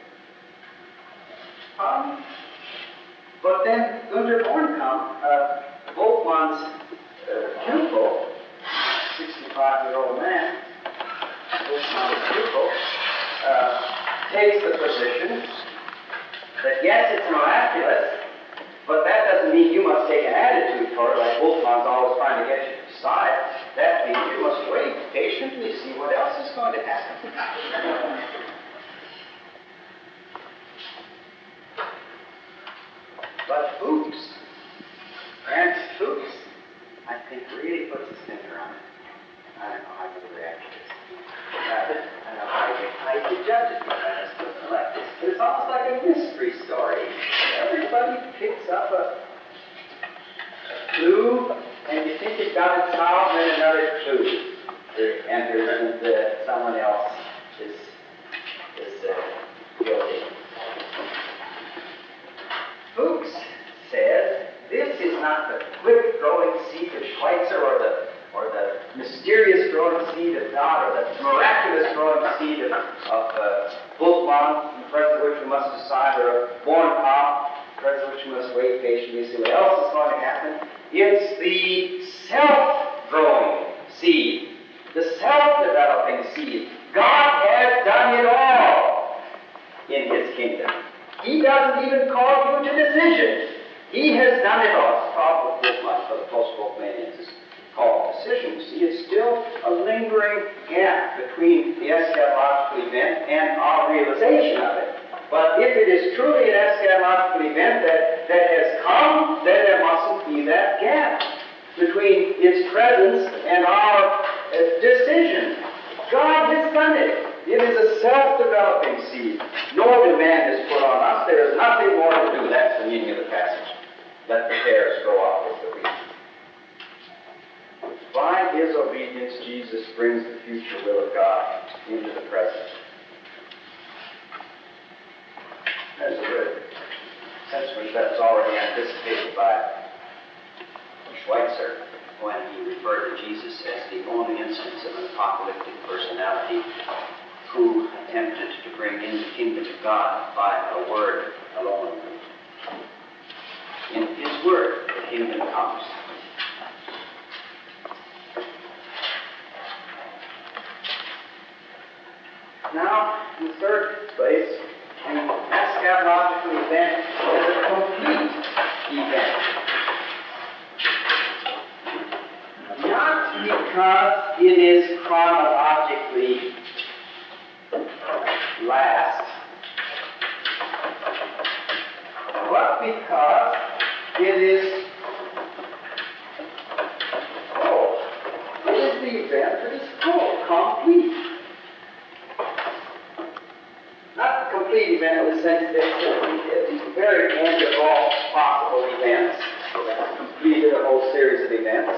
Speaker 1: Um, but then Gunther Bornkamm, uh, Bultmann's uh, pupil, sixty-five-year-old man, Bultmann's pupil, uh, takes the position that yes, it's miraculous, but that doesn't mean you must take an attitude toward it, like Bultmann's always trying to get you to decide. That means you must wait patiently, see what else is going to happen. But Fuchs, Franz Fuchs, I think really puts his finger on it. I don't know how you react to this. Uh, I don't know how you, how you judge it because it's something like this. But it's almost like a mystery story. Everybody picks up a, a clue, and you think you've got it solved, and then another clue enters, and uh, someone else is, is uh, guilty. Fuchs says this is not the quick-growing seed of Schweitzer or the or the mysterious growing seed of God, or the miraculous growing seed of, of uh, Bultmann, in presence of which we must decide, or Bornkamm, in presence of which we must wait patiently to see what else is going to happen. It's the self-growing seed, the self-developing seed. God has done it all in His kingdom. He doesn't even call you to decision. He has done it all. It's called with Bultmann for the post-Bultmannians. Called decision. See, it's still a lingering gap between the eschatological event and our realization of it. But if it is truly an eschatological event that, that has come, then there mustn't be that gap between its presence and our uh, decision. God has done it. It is a self-developing seed. No demand is put on us. There is nothing more to do. That's the meaning of the passage. Let the tares grow up with the wheat. By His obedience, Jesus brings the future will of God into the present. That's a good sentiment that's already anticipated by Schweitzer when he referred to Jesus as the only instance of an apocalyptic personality who attempted to bring in the kingdom of God by a word alone. In His word, the kingdom comes. Now, in the third place, an eschatological event is a complete event. Not because it is chronologically last, but because it is full. It is the event that is full, complete. Not the complete event in the sense that it's at the very end of all possible events, completed a whole series of events.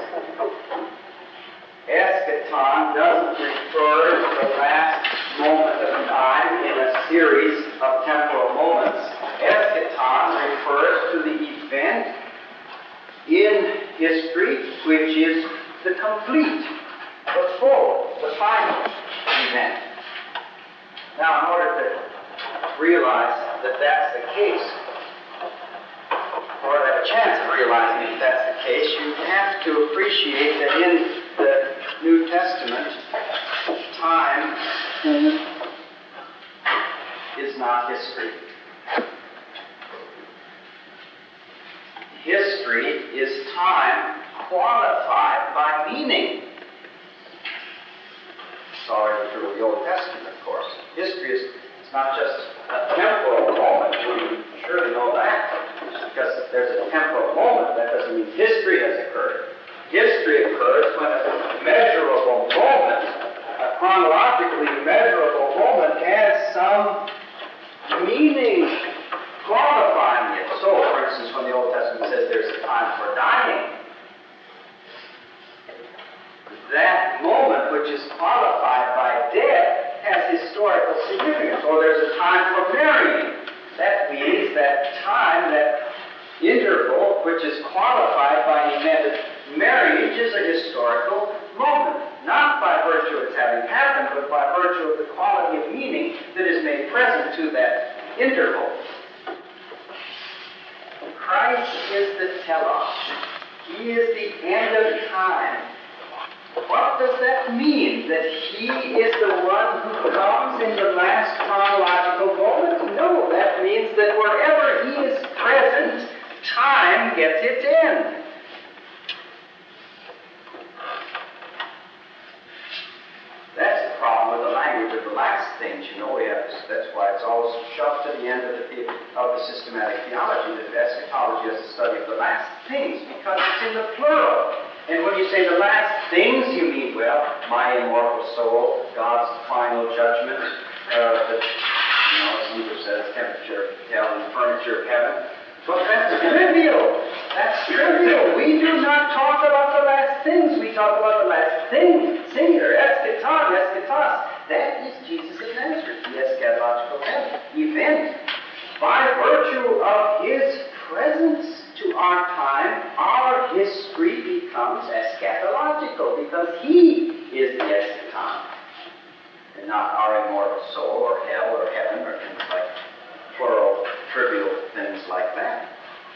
Speaker 1: Eschaton doesn't refer to the last moment of time in a series of temporal moments. Eschaton refers to the event in history which is the complete, the full, the final event. Now, in order to realize that that's the case, or have a chance of realizing if that's the case, you have to appreciate that in the New Testament, time is not history. History is time qualified by meaning. It's already true of the Old Testament, of course. History is it's not just a temporal moment. You surely know that. Just because there's a temporal moment, that doesn't mean history has occurred. History occurs when a measurable moment, a chronologically measurable moment, has some meaning qualifying it. So, for instance, when the Old Testament says there's a time for dying, that moment which is qualified by death has historical significance. Or there's a time for marrying. That means that time, that interval which is qualified by an event. Marriage is a historical moment, not by virtue of its having happened, but by virtue of the quality of meaning that is made present to that interval. Christ is the telos. He is the end of time. What does that mean? That He is the one who comes in the last chronological moment? No, that means that wherever He is present, time gets its end. That's the problem with the language of the last things. You know, we have to, that's why it's always shoved to the end of the, of the systematic theology, that eschatology is the study of the last things, because it's in the plural. And when you say the last things, you mean, well, my immortal soul, God's final judgment, uh, the, you know, as Luther says, temperature, hell, and furniture of heaven. But that's trivial. That's trivial. We do not talk about the last things. We talk about the last thing, singular, eschaton, eschatos. That is Jesus of Nazareth, the eschatological event. By virtue of His presence to our time, our history becomes eschatological because He is the eschaton, and not our immortal soul or hell or heaven or things like plural, trivial things like that.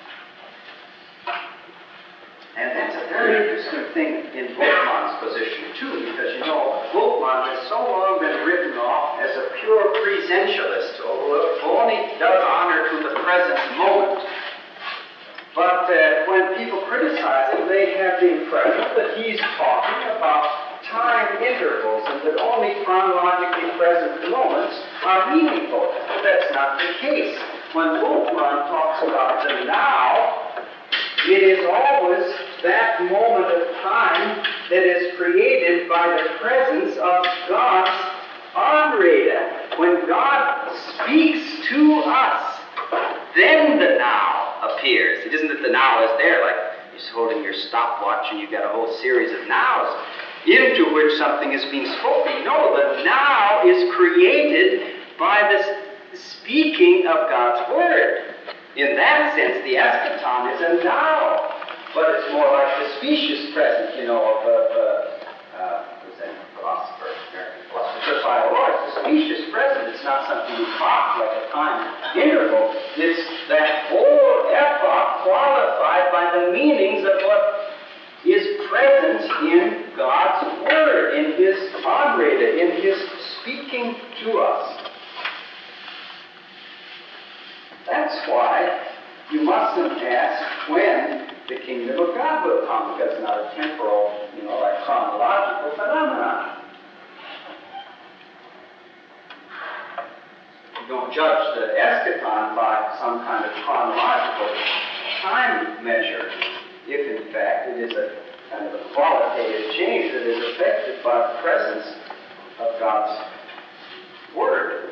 Speaker 1: And that's a very interesting thing in Bultmann's position, too, because, you know, Bultmann has so long been written off as a pure presentialist, who only does honor to the present moment. But uh, when people criticize him, they have the impression that he's talking about time intervals and that only chronologically present moments are meaningful. But that's not the case. When Bultmann talks about the now, it is always that moment of time that is created by the presence of God's Anrede. When God speaks to us, then the now appears. It isn't that the now is there, like you're holding your stopwatch and you've got a whole series of nows into which something is being spoken. No, the now is created by the speaking of God's Word. In that sense, the eschaton is a now, but it's more like the specious present, you know, of, of uh, uh, who's that philosopher, American philosopher, Josiah Royce. The specious present, it's not something you talk like a time interval. It's that whole epoch qualified by the meanings of what is present in God's Word, in His Anrede, in His speaking. speaking to us. That's why you mustn't ask when the kingdom of God will come, because it's not a temporal, you know, like chronological phenomenon. You don't judge the eschaton by some kind of chronological time measure, if in fact it is a kind of a qualitative change that is affected by the presence of God's Word.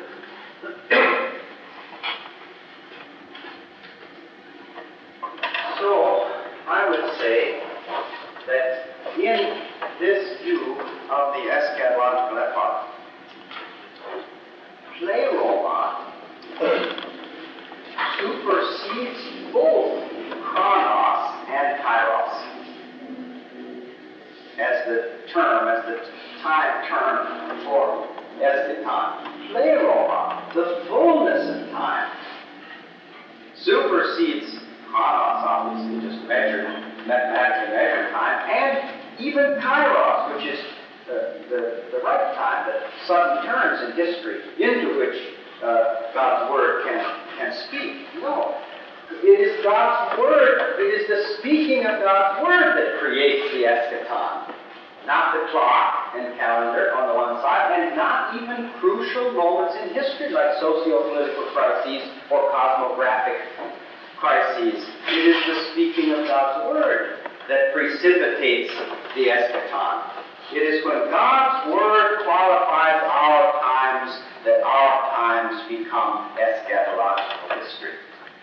Speaker 1: So, I would say that in this view of the eschatological epoch, pleroma supersedes both chronos and kairos as the term, as the time term for eschaton. Pleroma, the fullness of time, supersedes chronos, obviously, just measured, mathematically measured time, and even kairos, which is the, the, the right time, the sudden turns in history into which uh, God's Word can, can speak. No. It is God's Word, it is the speaking of God's Word that creates the eschaton. Not the clock and calendar on the one side, and not even crucial moments in history like socio-political crises or cosmographic crises. It is the speaking of God's Word that precipitates the eschaton. It is when God's Word qualifies our times that our times become eschatological history.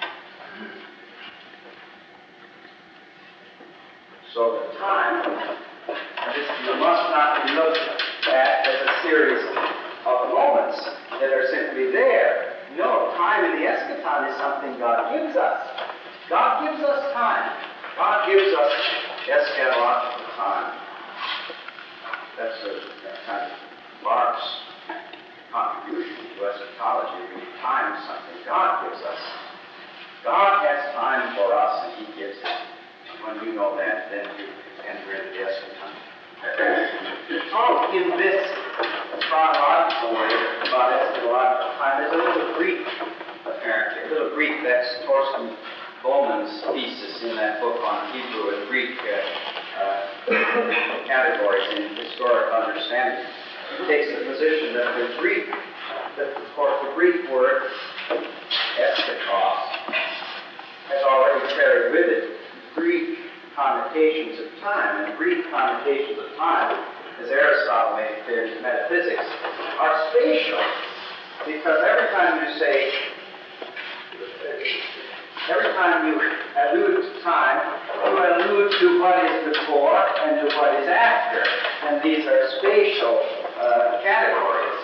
Speaker 1: So the time, this must not be looked at as a series of moments that are simply there. No, time in the eschaton is something God gives us. God gives us time. God gives us eschatological time. That's a that kind of Mark's contribution to eschatology. We time is something God gives us. God has time for us, and He gives it. When you know that, then you enter into the eschaton. Oh, in this chronological way about eschatological time, there's a little Greek, apparently, a little Greek. That's Torsten Bowman's thesis in that book on Hebrew and Greek uh, uh, categories in historic understanding. He takes the position that the Greek, that of course the Greek word eschatos has already carried with it Greek connotations of time, and Greek connotations of time, as Aristotle made it clear in his metaphysics, are spatial, because every time you say, every time you allude to time, you allude to what is before and to what is after, and these are spatial uh, categories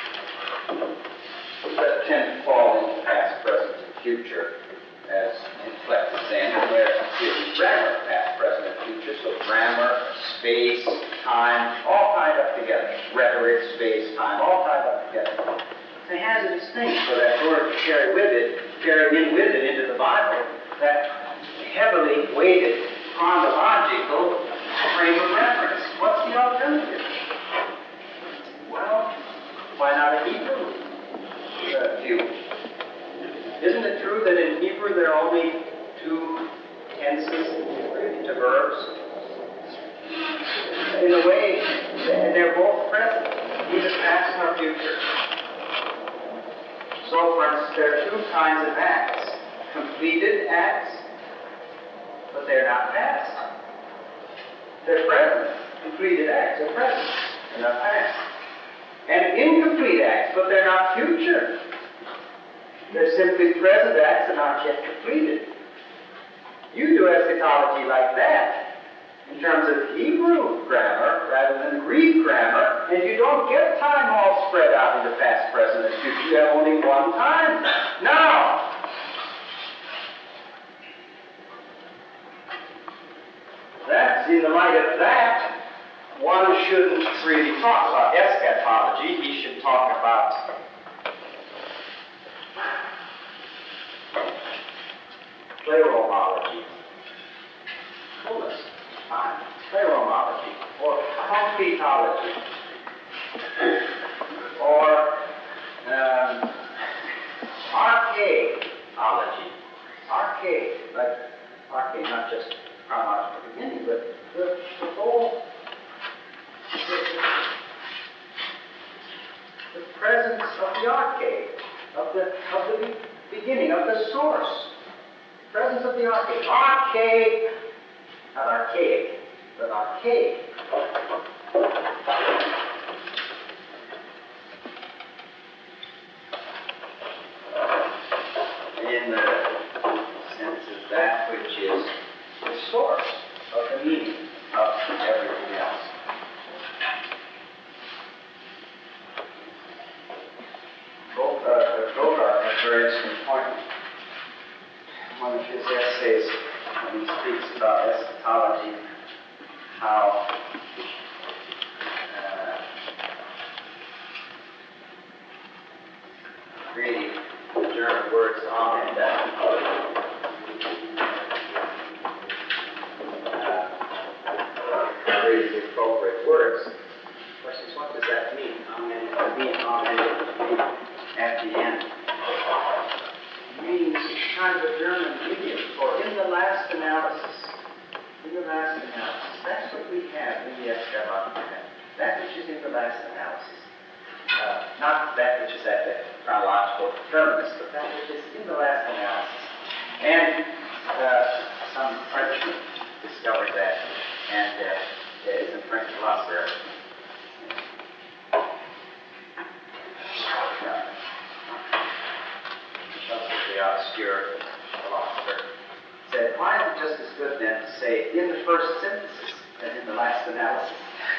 Speaker 1: that tend to fall into past, present, and future, as inflected saying, and there's grammar, past, present, and future, so grammar, space, time, all tied up together. Rhetoric, space, time, all tied up together. It's a hazardous thing for that word to carry with it, carry in with it into the Bible, that heavily weighted chronological frame of reference. What's the alternative? Well, why not a Hebrew uh, view? Isn't it true that in Hebrew there are only two tenses to verbs? In a way, they're both present, either past or future. So, for instance, there are two kinds of acts. Completed acts, but they're not past. They're present. Completed acts are present. They're not past. And incomplete acts, but they're not future. They're simply present acts that aren't yet completed. You do eschatology like that, in terms of Hebrew grammar rather than Greek grammar, and you don't get time all spread out into past, present, and future. You have only one time. Now, that's, in the light of that, one shouldn't really talk about eschatology. He should talk about pleromology, fullness, time, pleromology, or completology, or the presence of the arche, of the, of the be- beginning, of the source. Presence of the arche. Arche, not archaic, but archaic. In the sense of that which is the source of the meaning of everything else. Both, uh, Goddard has a very interesting point. One of his essays, when he speaks about eschatology, how uh, really the German words Amen uh, are really the appropriate words. The question is, what does that mean? Amen, it means Amen at the end. It means kind of a German idiom for in the last analysis. In the last analysis. That's what we have in the eschatology. That which is in the last analysis. Uh, not that which is at the chronological terminus, but that which is in the last analysis. And uh, some Frenchman discovered that, and uh, there is a French philosopher. The obscure philosopher said, why is it just as good then to say in the first synthesis as in the last analysis?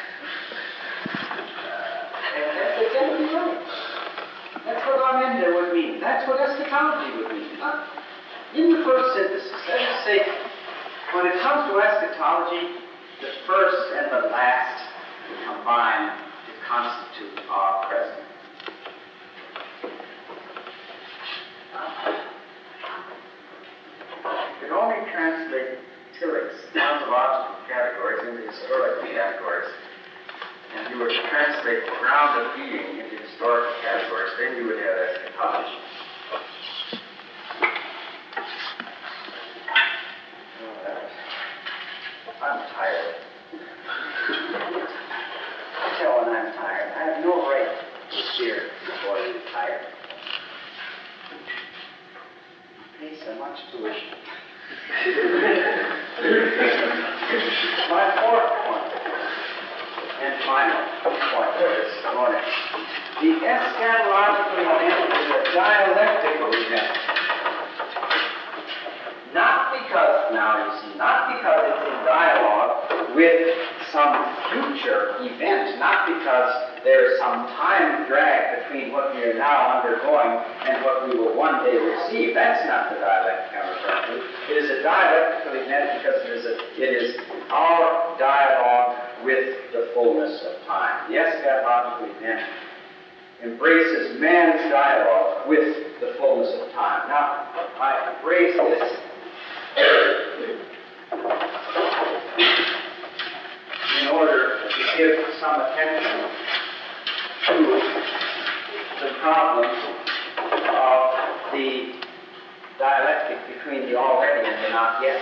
Speaker 1: uh, and that's exactly right. That's what Amenda would mean. That's what eschatology would mean. Not in the first synthesis. That is to say, when it comes to eschatology, the first and the last combine to constitute our present. You can only translate Tillich's ontological categories into historical categories, and you were to translate the ground of being into historical categories, then you would have eschatology. I'm tired. I tell when I'm tired. I have no right to cheer before I'm tired. I pay so much tuition. My fourth point and final point for this morning. The eschatological event is a dialectical event. Not because, now you see, not because it's in dialogue with some future event, not because there is some time drag between what we are now undergoing and what we will one day receive. That's not the dialectic I'm referring to. It is a dialectical event because it is, a, it is our dialogue with the fullness of time. The eschatological event embraces man's dialogue with the fullness of time. Now, I raise this in order to give some attention to the problem of the dialectic between the already and the not yet.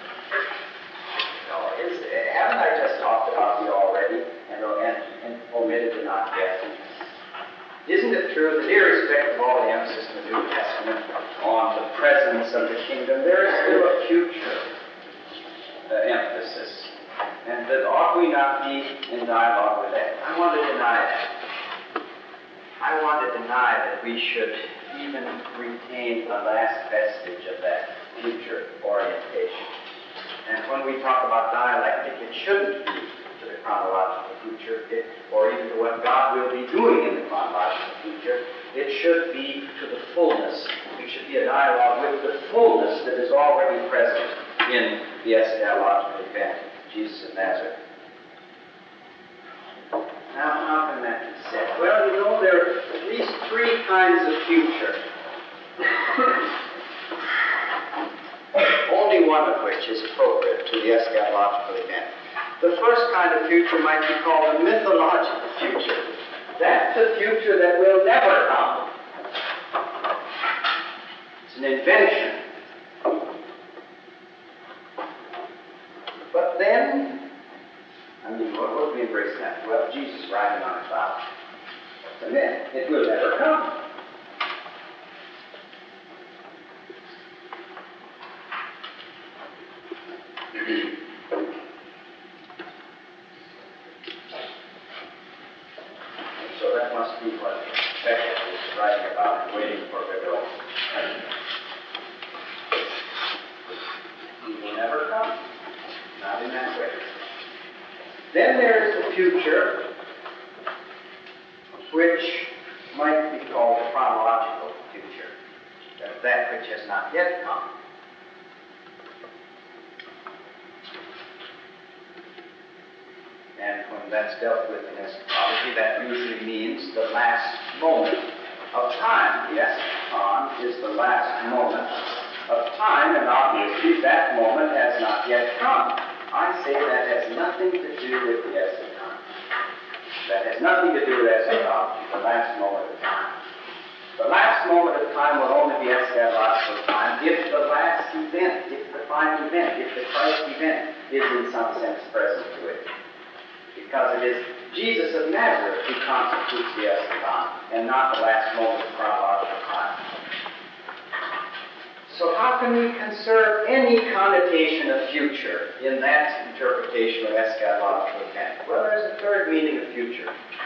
Speaker 1: No, is, haven't I just talked about the already and, and, and omitted the not yet? Isn't it true that irrespective of all the emphasis in the New Testament on the presence of the kingdom, there is still a future uh, emphasis? And that ought we not be in dialogue with that? I want to deny that. I want to deny that we should even retain a last vestige of that future orientation. And when we talk about dialectic, it shouldn't be to the chronological future, it, or even to what God will be doing in the chronological future. It should be to the fullness. It should be a dialogue with the fullness that is already present in the eschatological event, Jesus of Nazareth. Now, how can that be said? Well, you know, there are at least three kinds of future. Only one of which is appropriate to the eschatological event. The first kind of future might be called a mythological future. That's a future that will never come. It's an invention. But then, I mean, what would we embrace that? Well, Jesus riding on a cloud. Amen. It will never come. So that must be what Beckett is writing about, waiting for Godot. He will never come. Not in that way. Then there is the future, which might be called the chronological future. That, that which has not yet come. And when that's dealt with in eschatology, that usually means the last moment of time. The eschaton is the last moment of time, and obviously that moment has not yet come. I say that has nothing to do with the eschaton. That has nothing to do with eschatology, the last moment of time. The last moment of time will only be eschatological time if the last event, if the final event, if the Christ event is in some sense present to it. Because it is Jesus of Nazareth who constitutes the eschaton, and not the last moment of chronological time. So how can we conserve any connotation of future in that interpretation of eschatological event? Well, there's a third meaning of future,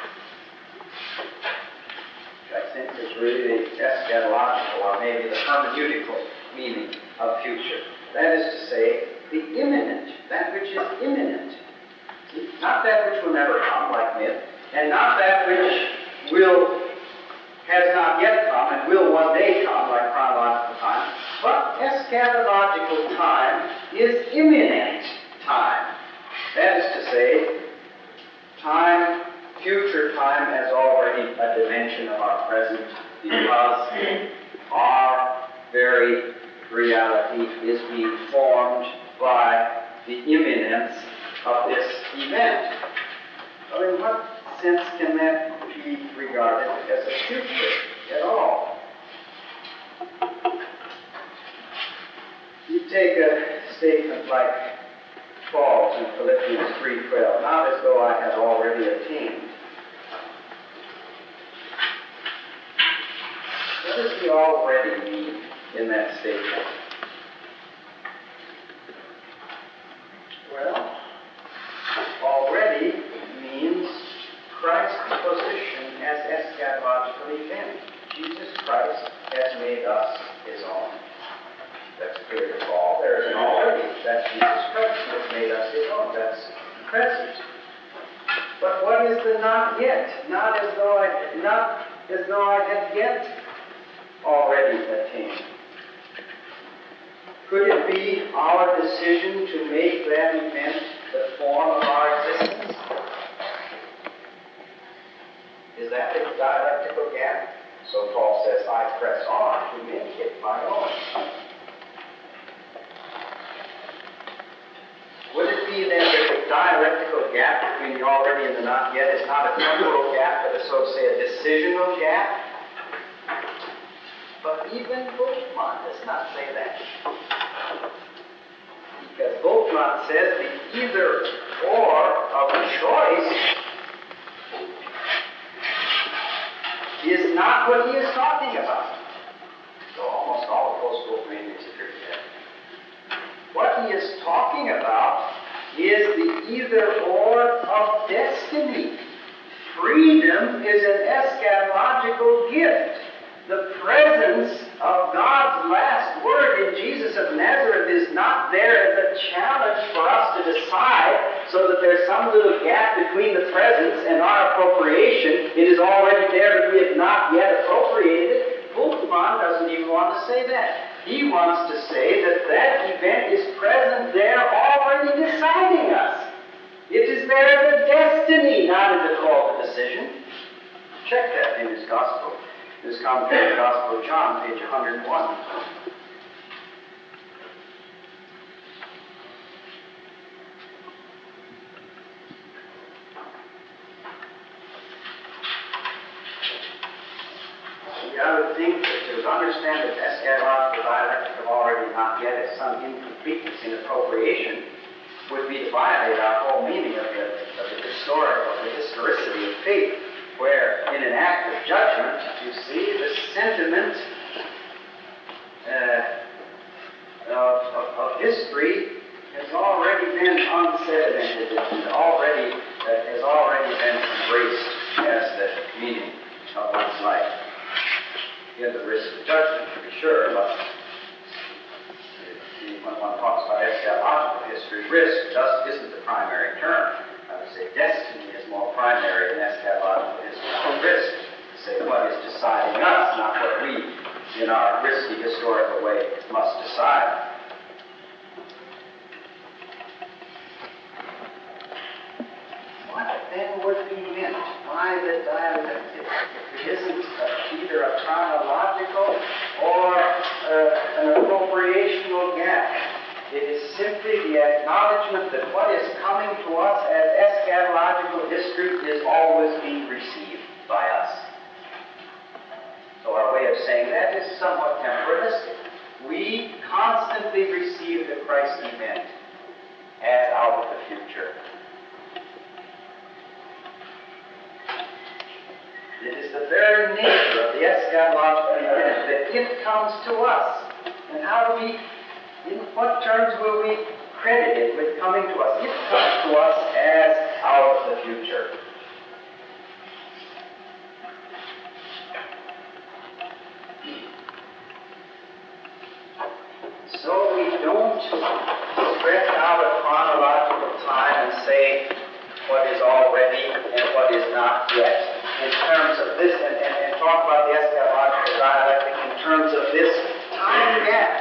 Speaker 1: which I think is really the eschatological, or maybe the hermeneutical meaning of future. That is to say, the imminent, that which is imminent. Not that which will never come, like myth, and not that which will, has not yet come and will one day come, like chronological time, but eschatological time is imminent time. That is to say, time, future time, as already a dimension of our present, because our very reality is being formed by the imminence of this event. So in what sense can that be regarded as a future at all? You take a statement like Paul's in Philippians three twelve, not as though I had already attained. What does the already mean in that statement? Well, already means Christ's position as eschatological event. Jesus Christ has made us his own. That's clear to all. There is an already. That's Jesus Christ who has made us his own. That's present. But what is the not yet? Not as though I not as though I had yet already attained. Could it be our decision to make that event the form of our existence? Is that the dialectical gap? So Paul says, I press on to make it my own. Would it be then that the dialectical gap between the already and the not yet is not a temporal gap, but a, so to say, a decisional gap? But even Bultmann does not say that. Because Bultmann says the either or of a choice is not what he is talking about. So almost all of post-Bultmannians agree with that. What he is talking about is the either or of destiny. Freedom is an eschatological gift. The presence of God's last word in Jesus of Nazareth is not there as a challenge for us to decide so that there's some little gap between the presence and our appropriation. It is already there, but we have not yet appropriated it. Bultmann doesn't even want to say that. He wants to say that that event is present there already deciding us. It is there as a destiny, not as a call to decision. Check that in his gospel. This commentary of the Gospel of John, page one hundred one. I would think that to understand that eschatological dialectic of already not yet as some incompleteness in appropriation would be to violate our whole meaning of the, of the historic, of the historicity of faith. where in an act of judgment, you see, the sentiment uh, of, of, of history has already been unsedimented and already uh, has already been embraced as the meaning of one's life. Again, the risk of judgment, to be sure, but when one talks about eschatological history, risk just isn't the primary term. I would say destiny is more primary than eschatological history. Risk, say what is deciding us, not what we, in our risky historical way, must decide. What then would be meant by the dialectic if it isn't uh, either a chronological or uh, an appropriational gap? It is simply the acknowledgement that what is coming to us as eschatological history is always being received by us. So our way of saying that is somewhat temporalistic. We constantly receive the Christ event as out of the future. It is the very nature of the eschatological event that it comes to us. And how do we, in what terms will we credit it with coming to us? It comes to us as out of the future. So we don't stretch out a chronological time and say what is already and what is not yet. In terms of this, and, and, and talk about the eschatological dialectic in terms of this time gap,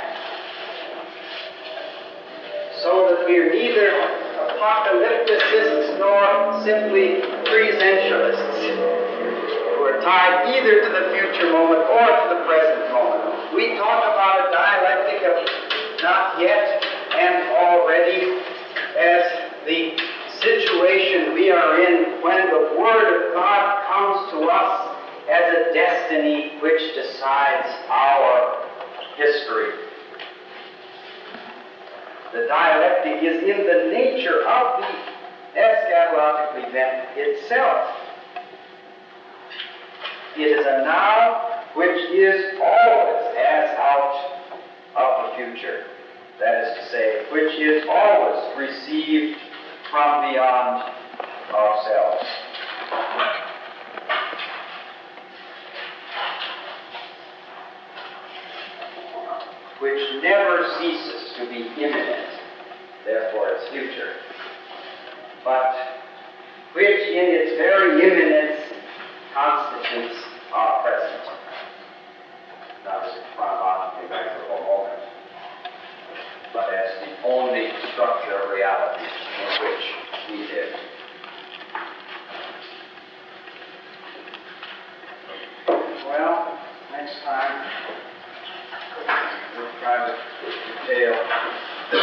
Speaker 1: so that we are neither apocalypticists nor simply presentialists who are tied either to the future moment or to the present moment. We talk about a dialectic of not yet and already as the situation we are in when the Word of God comes to us as a destiny which decides our history. The dialectic is in the nature of the eschatological event itself. It is a now which is always as out of the future. That is to say, which is always received from beyond ourselves. Which never ceases to be imminent, therefore its future, but which in its very imminence constitutes our present. Not as a chronologically measurable moment, but as the only structure of reality in which we live. Well, next time we'll try to detail the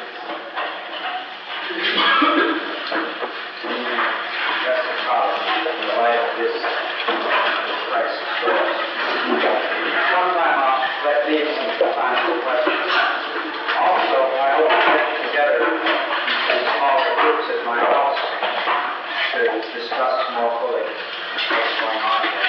Speaker 1: eschatology in the light of this Christ story. Sometime I'll let leave some time for questions. Also, I hope to get together in small groups at my house to discuss more fully what's going on here.